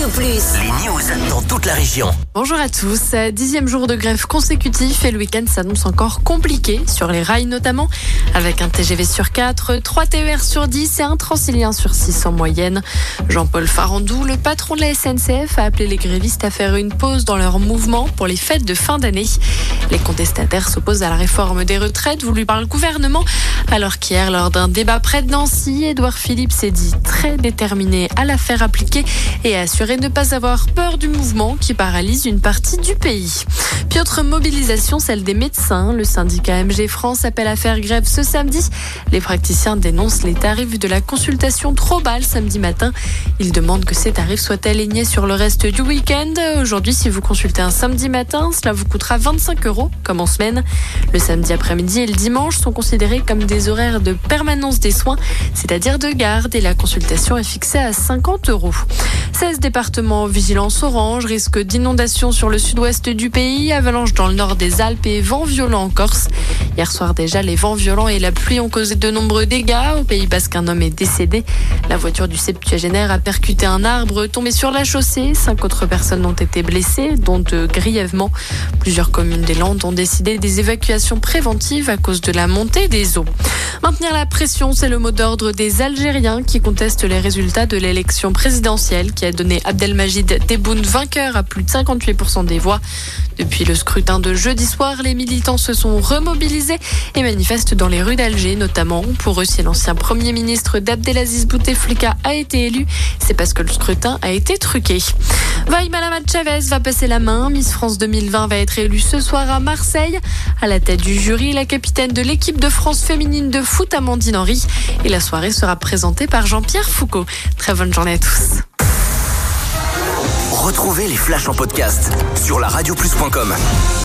Radio Plus. Les news dans toute la région. Bonjour à tous. 10e jour de grève consécutif et le week-end s'annonce encore compliqué, sur les rails notamment, avec un TGV sur 4, 3 TER sur 10 et un Transilien sur 6 en moyenne. Jean-Paul Farandou, le patron de la SNCF, a appelé les grévistes à faire une pause dans leur mouvement pour les fêtes de fin d'année. Les contestataires s'opposent à la réforme des retraites voulue par le gouvernement, alors qu'hier, lors d'un débat près de Nancy, Édouard Philippe s'est dit très déterminé à la faire appliquer et a assuré ne pas avoir peur du mouvement qui paralyse une partie du pays. Puis autre mobilisation, celle des médecins. Le syndicat MG France appelle à faire grève ce samedi. Les praticiens dénoncent les tarifs de la consultation trop bas le samedi matin. Ils demandent que ces tarifs soient alignés sur le reste du week-end. Aujourd'hui, si vous consultez un samedi matin, cela vous coûtera 25 € comme en semaine. Le samedi après-midi et le dimanche sont considérés comme des horaires de permanence des soins, c'est-à-dire de garde, et la consultation est fixée à 50 €. 16 départements en vigilance orange, risque d'inondation sur le sud-ouest du pays, avalanche dans le nord des Alpes et vents violents en Corse. Hier soir déjà, les vents violents et la pluie ont causé de nombreux dégâts. Au Pays Basque, un homme est décédé. La voiture du septuagénaire a percuté un arbre tombé sur la chaussée. 5 autres personnes ont été blessées, dont 2 grièvement. Plusieurs communes des Landes ont décidé des évacuations préventives à cause de la montée des eaux. Maintenir la pression, c'est le mot d'ordre des Algériens qui contestent les résultats de l'élection présidentielle qui a donné Abdelmajid Tebboune vainqueur à plus de 58% des voix. Depuis le scrutin de jeudi soir, les militants se sont remobilisés et manifestent dans les rues d'Alger notamment. Pour eux, si l'ancien Premier ministre d'Abdelaziz Bouteflika a été élu, c'est parce que le scrutin a été truqué. Maïmalama Chavez va passer la main. Miss France 2020 va être élue ce soir à Marseille. À la tête du jury, la capitaine de l'équipe de France féminine de foot, Amandine Henry. Et la soirée sera présentée par Jean-Pierre Foucault. Très bonne journée à tous. Retrouvez les flashs en podcast sur laradioplus.com.